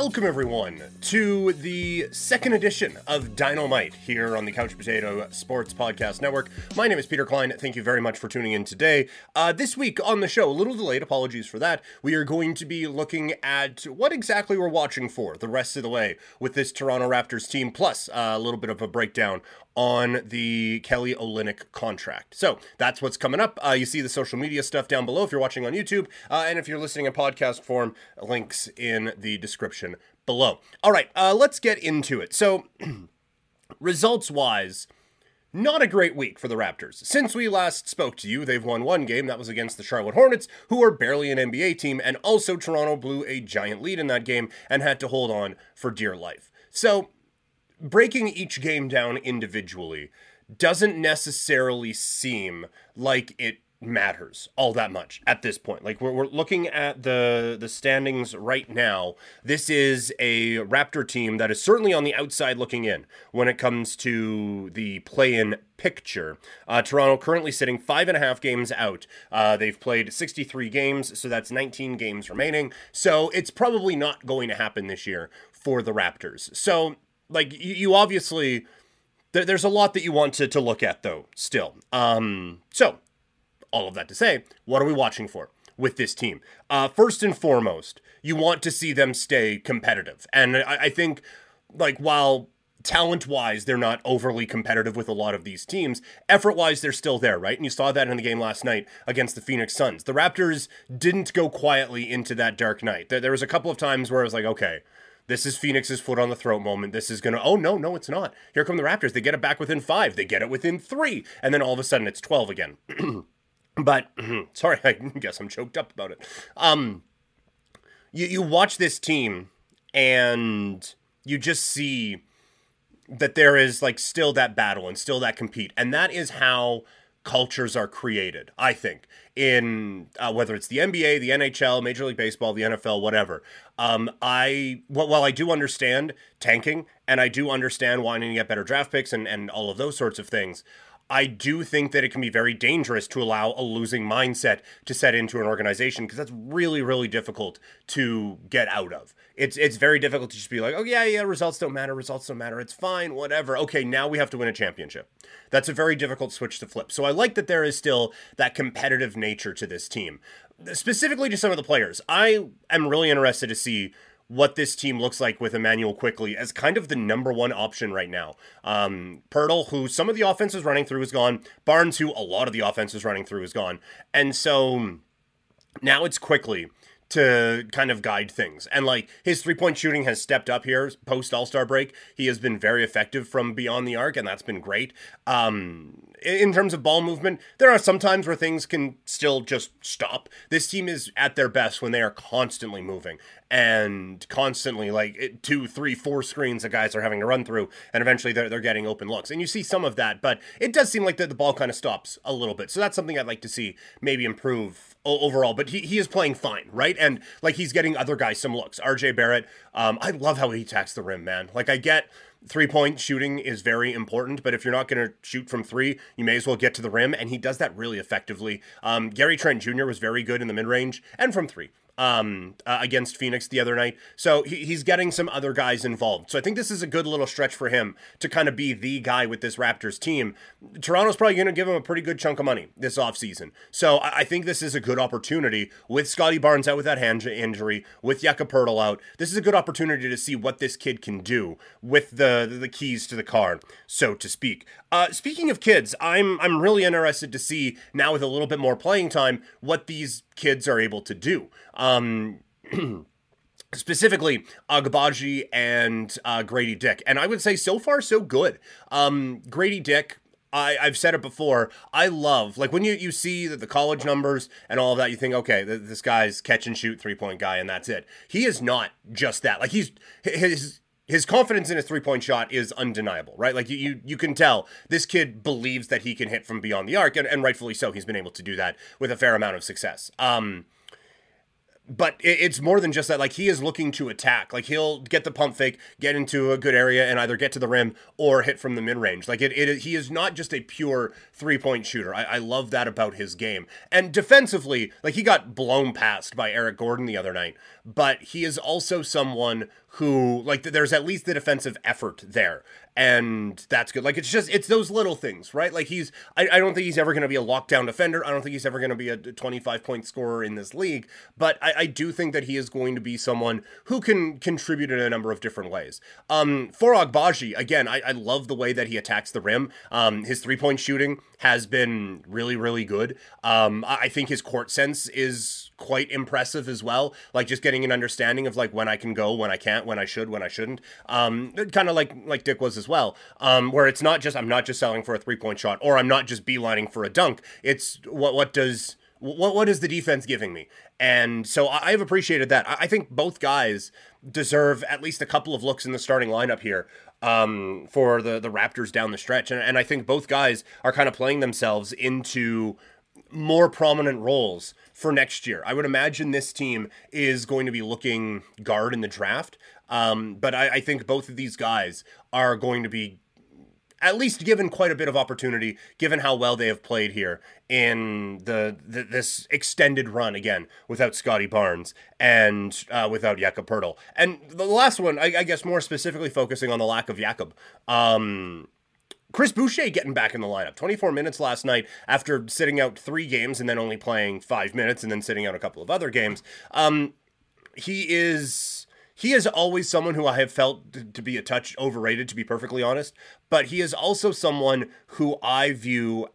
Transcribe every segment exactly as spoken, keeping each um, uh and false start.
Welcome, everyone, to the second edition of Dynamite here on the Couch Potato Sports Podcast Network. My name is Peter Klein. Thank you very much for tuning in today. Uh, this week on the show, a little delayed, apologies for that, we are going to be looking at what exactly we're watching for the rest of the way with this Toronto Raptors team, plus uh, a little bit of a breakdown on the Kelly Olynyk contract. So that's what's coming up. Uh, you see the social media stuff down below if you're watching on YouTube, uh, and if you're listening in podcast form, links in the description below. All right, uh, let's get into it. So results-wise, not a great week for the Raptors. Since we last spoke to you, they've won one game. That was against the Charlotte Hornets, who are barely an N B A team, and also Toronto blew a giant lead in that game and had to hold on for dear life. So breaking each game down individually doesn't necessarily seem like it matters all that much at this point. Like, we're, we're looking at the the standings right now. This is a Raptor team that is certainly on the outside looking in when it comes to the play-in picture. Uh, Toronto currently sitting five and a half games out. Uh, they've played sixty-three games, so that's nineteen games remaining. So it's probably not going to happen this year for the Raptors. So Like, you, you obviously, there, there's a lot that you want to, to look at, though, still. Um, so, all of that to say, what are we watching for with this team? Uh, first and foremost, you want to see them stay competitive. And I, I think, like, while talent-wise, they're not overly competitive with a lot of these teams, effort-wise, they're still there, right? And you saw that in the game last night against the Phoenix Suns. The Raptors didn't go quietly into that dark night. There, there was a couple of times where I was like, okay, this is Phoenix's foot on the throat moment. This is going to, oh, no, no, it's not. Here come the Raptors. They get it back within five. They get it within three. And then all of a sudden it's twelve again. But, sorry, I guess I'm choked up about it. Um, you, you watch this team and you just see that there is, like, still that battle and still that compete. And that is how cultures are created, I think, in uh, whether it's the N B A, the N H L, Major League Baseball, the N F L, whatever. Um, I well, while I do understand tanking and I do understand wanting to get better draft picks and, and all of those sorts of things, I do think that it can be very dangerous to allow a losing mindset to set into an organization, because that's really, really difficult to get out of. It's it's very difficult to just be like, oh, yeah, yeah, results don't matter, results don't matter, it's fine, whatever. Okay, now we have to win a championship. That's a very difficult switch to flip. So I like that there is still that competitive nature to this team. Specifically to some of the players, I am really interested to see what this team looks like with Immanuel Quickley as kind of the number one option right now. Um, Pirtle, who some of the offense is running through, is gone. Barnes, who a lot of the offense is running through, is gone. And so now it's Quickley to kind of guide things. And, like, his three-point shooting has stepped up here post All-Star break. He has been very effective from beyond the arc, and that's been great. Um, in terms of ball movement, there are some times where things can still just stop. This team is at their best when they are constantly moving and constantly, like, two, three, four screens that guys are having to run through, and eventually they're, they're getting open looks. And you see some of that, but it does seem like the, the ball kind of stops a little bit. So that's something I'd like to see maybe improve overall, but he, he is playing fine, right? And, like, he's getting other guys some looks. R J Barrett, um, I love how he attacks the rim, man. Like, I get three-point shooting is very important, but if you're not going to shoot from three, you may as well get to the rim, and he does that really effectively. Um, Gary Trent Junior was very good in the mid-range and from three. Um, uh, against Phoenix the other night. So he, he's getting some other guys involved. So I think this is a good little stretch for him to kind of be the guy with this Raptors team. Toronto's probably going to give him a pretty good chunk of money this offseason. So I, I think this is a good opportunity with Scotty Barnes out with that hand injury, with Jakob Poeltl out. This is a good opportunity to see what this kid can do with the, the keys to the car, so to speak. Uh, speaking of kids, I'm I'm really interested to see now with a little bit more playing time what these kids are able to do. Um, specifically, Agbaji and uh, Grady Dick. And I would say so far, so good. Um, Grady Dick, I, I've said it before, I love, like, when you, you see the, the college numbers and all of that, you think, okay, th- this guy's catch and shoot three-point guy, and that's it. He is not just that. Like, he's, his... His confidence in his three-point shot is undeniable, right? Like, you, you you can tell this kid believes that he can hit from beyond the arc, and, and rightfully so. He's been able to do that with a fair amount of success. Um, But it's more than just that. Like, he is looking to attack. Like, he'll get the pump fake, get into a good area, and either get to the rim or hit from the mid-range. Like, it, it he is not just a pure three-point shooter. I, I love that about his game. And defensively, like, he got blown past by Eric Gordon the other night. But he is also someone who, like, there's at least the defensive effort there. And that's good. Like, it's just, it's those little things, right? Like, he's, I, I don't think he's ever going to be a lockdown defender. I don't think he's ever going to be a twenty-five point scorer in this league. But I, I do think that he is going to be someone who can contribute in a number of different ways. Um, for Agbaji, again, I, I love the way that he attacks the rim. Um, his three-point shooting has been really, really good. Um, I, I think his court sense is quite impressive as well. Like, just getting an understanding of, like, when I can go, when I can't, when I should, when I shouldn't. Um, kind of like, like Dick was as well, um, where it's not just, I'm not just selling for a three-point shot, or I'm not just beelining for a dunk. It's what, what does, what, what is the defense giving me? And so I've appreciated that. I think both guys deserve at least a couple of looks in the starting lineup here um, for the, the Raptors down the stretch. And, and I think both guys are kind of playing themselves into more prominent roles for next year. I would imagine this team is going to be looking guard in the draft. Um, but I, I think both of these guys are going to be at least given quite a bit of opportunity, given how well they have played here in the, the this extended run, again, without Scotty Barnes and uh, without Jakob Poeltl. And the last one, I, I guess more specifically focusing on the lack of Jakob. Um, Chris Boucher getting back in the lineup. twenty-four minutes last night after sitting out three games and then only playing five minutes and then sitting out a couple of other games. Um, he is... He is always someone who I have felt to be a touch overrated, to be perfectly honest. But he is also someone who I view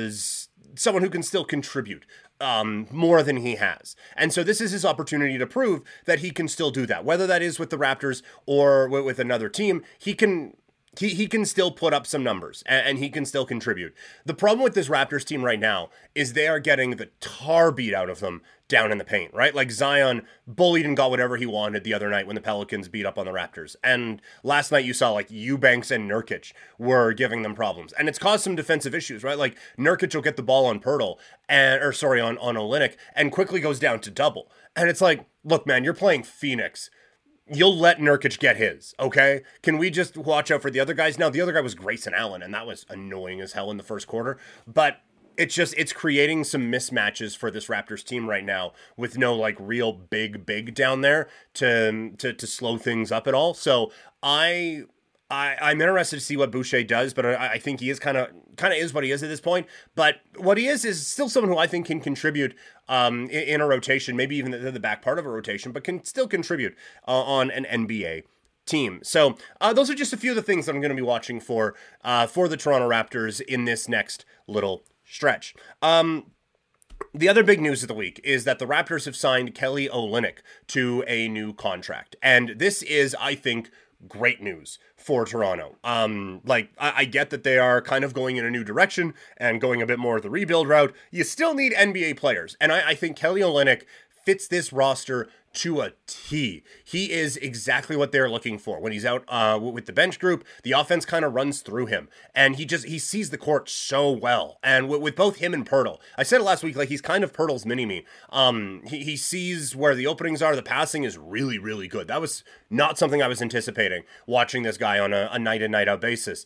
as someone who can still contribute um, more than he has. And so this is his opportunity to prove that he can still do that. Whether that is with the Raptors or with another team, he can... He he can still put up some numbers, and, and he can still contribute. The problem with this Raptors team right now is they are getting the tar beat out of them down in the paint, right? Like, Zion bullied and got whatever he wanted the other night when the Pelicans beat up on the Raptors. And last night you saw, like, Eubanks and Nurkic were giving them problems. And it's caused some defensive issues, right? Like, Nurkic will get the ball on Poeltl, and, or sorry, on, on Olynyk, and quickly goes down to double. And it's like, look, man, you're playing Phoenix. You'll let Nurkic get his, okay? Can we just watch out for the other guys? Now, the other guy was Grayson Allen, and that was annoying as hell in the first quarter. But it's just, it's creating some mismatches for this Raptors team right now with no, like, real big, big down there to to, to slow things up at all. So I... I, I'm interested to see what Boucher does, but I, I think he is kind of kind of is what he is at this point. But what he is is still someone who I think can contribute um, in, in a rotation, maybe even the, the back part of a rotation, but can still contribute uh, on an N B A team. So uh, those are just a few of the things that I'm going to be watching for uh, for the Toronto Raptors in this next little stretch. Um, The other big news of the week is that the Raptors have signed Kelly Olynyk to a new contract. And this is, I think, great news for Toronto. Um, like, I, I get that they are kind of going in a new direction and going a bit more of the rebuild route. You still need N B A players. And I, I think Kelly Olynyk fits this roster to a T. He is exactly what they're looking for. When he's out uh, with the bench group, the offense kind of runs through him. And he just, he sees the court so well. And with, with both him and Poeltl, I said it last week, like, he's kind of Poeltl's mini-me. Um, he, he sees where the openings are. The passing is really, really good. That was not something I was anticipating watching this guy on a, a night in, night out basis,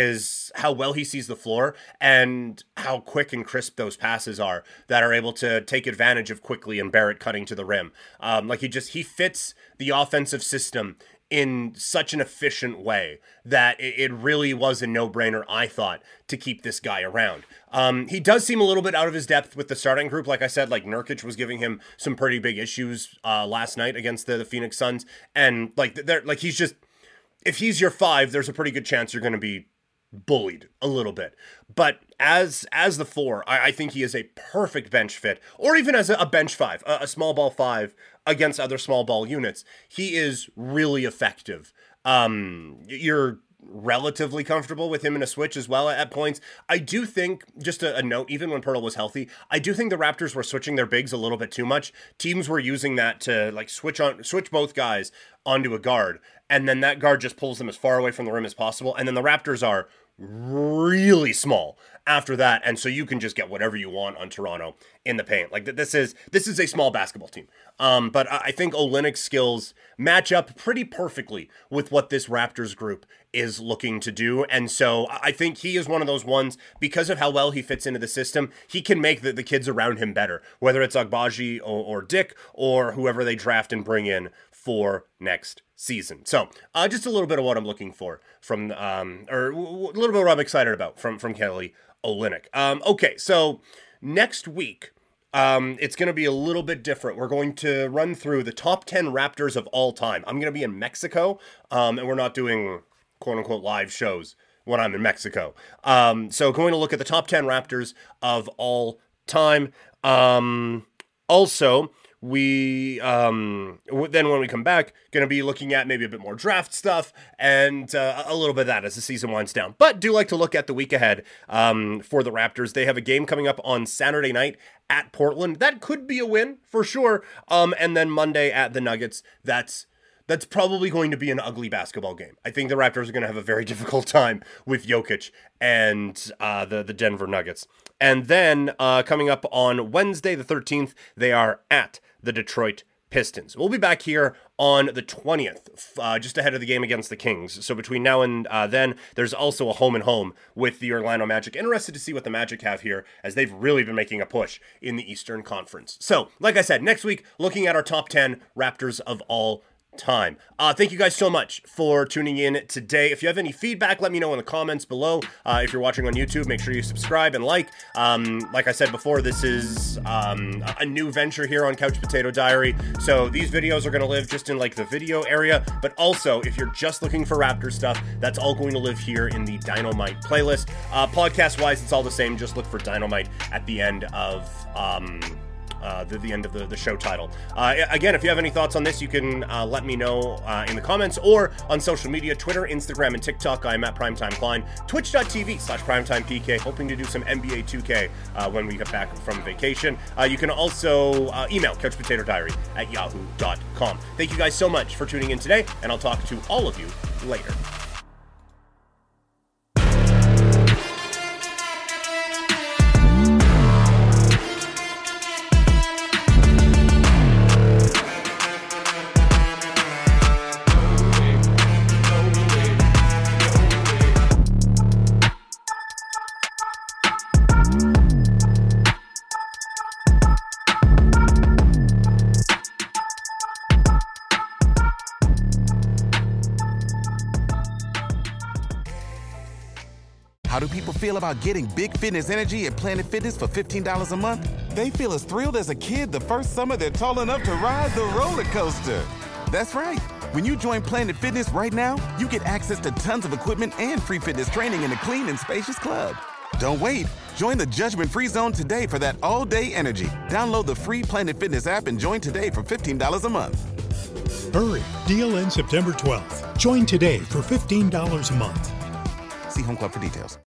is how well he sees the floor and how quick and crisp those passes are that are able to take advantage of Quickley and Barrett cutting to the rim. Um, like, he just, he fits the offensive system in such an efficient way that it really was a no-brainer, I thought, to keep this guy around. Um, he does seem a little bit out of his depth with the starting group. Like I said, like, Nurkic was giving him some pretty big issues uh, last night against the, the Phoenix Suns. And, like, they're, like, he's just, if he's your five, there's a pretty good chance you're going to be bullied a little bit. But as as the four, I, I think he is a perfect bench fit, or even as a, a bench five, a, a small ball five against other small ball units. He is really effective. Um, you're relatively comfortable with him in a switch as well at points. I do think, just a, a note, even when Poeltl was healthy, I do think the Raptors were switching their bigs a little bit too much. Teams were using that to, like, switch on switch both guys onto a guard, and then that guard just pulls them as far away from the rim as possible, and then the Raptors are really small after that, and so you can just get whatever you want on Toronto in the paint. Like this is this is a small basketball team, um, but I think Olynyk's skills match up pretty perfectly with what this Raptors group is looking to do, and so I think he is one of those ones, because of how well he fits into the system, he can make the, the kids around him better, whether it's Agbaji or, or Dick or whoever they draft and bring in for next season. So uh, just a little bit of what I'm looking for from, um, or w- w- a little bit of what I'm excited about from, from Kelly Olynyk. Um, okay, so next week, um, it's going to be a little bit different. We're going to run through the top ten Raptors of all time. I'm going to be in Mexico, um, and we're not doing quote-unquote live shows when I'm in Mexico. Um, so going to look at the top ten Raptors of all time. Um, also, we um then when we come back, going to be looking at maybe a bit more draft stuff and uh, a little bit of that as the season winds down. But do like to look at the week ahead um for the Raptors. They have a game coming up on Saturday night at Portland. That could be a win for sure. Um and then Monday at the Nuggets. That's That's probably going to be an ugly basketball game. I think the Raptors are going to have a very difficult time with Jokic and uh, the, the Denver Nuggets. And then uh, coming up on Wednesday the thirteenth, they are at the Detroit Pistons. We'll be back here on the twentieth, uh, just ahead of the game against the Kings. So between now and uh, then, there's also a home and home with the Orlando Magic. Interested to see what the Magic have here, as they've really been making a push in the Eastern Conference. So, like I said, next week, looking at our top ten Raptors of all time. Uh, thank you guys so much for tuning in today. If you have any feedback, let me know in the comments below. Uh, if you're watching on YouTube, make sure you subscribe and like. Um, like I said before, this is um, a new venture here on Couch Potato Diary. So these videos are going to live just in like the video area, but also if you're just looking for Raptor stuff, that's all going to live here in the Dynamite playlist. Uh, podcast wise, it's all the same. Just look for Dynamite at the end of um, Uh, the, the end of the, the show title. Uh, again, if you have any thoughts on this, you can uh, let me know uh, in the comments or on social media, Twitter, Instagram, and TikTok. I'm at Primetime Klein, twitch.tv slash primetimepk, hoping to do some N B A two K uh, when we get back from vacation. Uh, you can also uh, email couchpotatodiary at yahoo dot com. Thank you guys so much for tuning in today, and I'll talk to all of you later. How do people feel about getting big fitness energy at Planet Fitness for fifteen dollars a month? They feel as thrilled as a kid the first summer they're tall enough to ride the roller coaster. That's right. When you join Planet Fitness right now, you get access to tons of equipment and free fitness training in a clean and spacious club. Don't wait. Join the judgment-free zone today for that all-day energy. Download the free Planet Fitness app and join today for fifteen dollars a month. Hurry. Deal ends September twelfth. Join today for fifteen dollars a month. See Home Club for details.